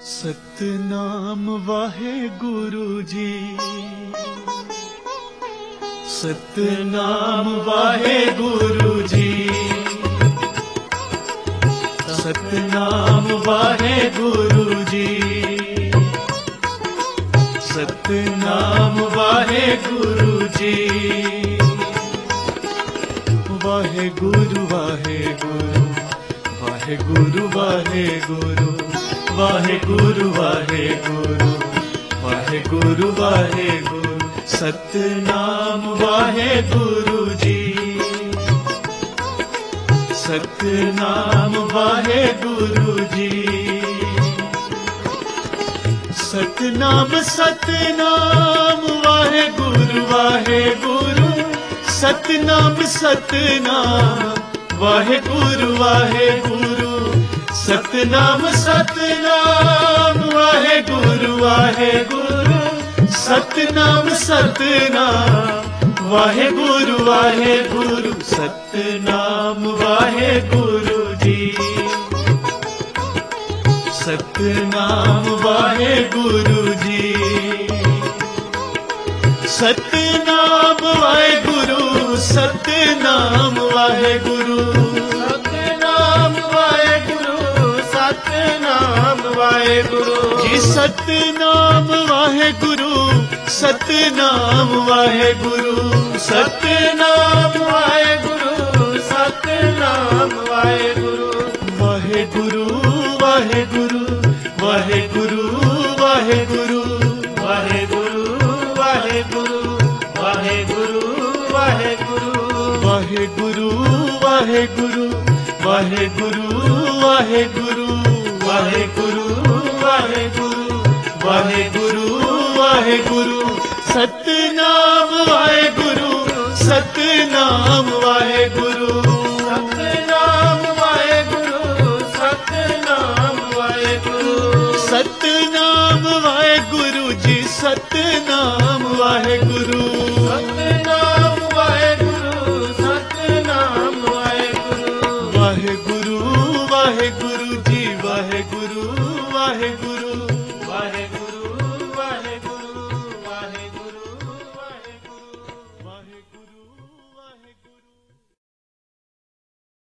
Satnam Waheguru ji, Satnam Waheguru ji, Satnam Waheguru ji, Satnam Waheguru ji. Waheguru Waheguru Waheguru Waheguru Waheguru Waheguru Waheguru Waheguru Satnam Waheguru ji, Satnam Waheguru ji. Satnam Satnam Waheguru Waheguru Satnam Satnam Waheguru Waheguru Satnam Satnam Waheguru Waheguru Satnam Satnam Waheguru Waheguru Satnam Waheguru ji, Satnam Waheguru ji. Satnam Waheguru Satnam Waheguru Satnam Waheguru Satnam Waheguru ji. Satnam Waheguru Satnam Waheguru Satnam Waheguru Satnam Waheguru Waheguru Waheguru Waheguru Waheguru Waheguru Waheguru Waheguru Waheguru Waheguru Waheguru Waheguru Waheguru Waheguru Waheguru Waheguru Waheguru Satnam Waheguru Satnam Waheguru Satnam Waheguru Satnam Waheguru Satnam Waheguru ji. Satnam Waheguru Satnam Waheguru Satnam Waheguru Waheguru Waheguru ji Waheguru Waheguru.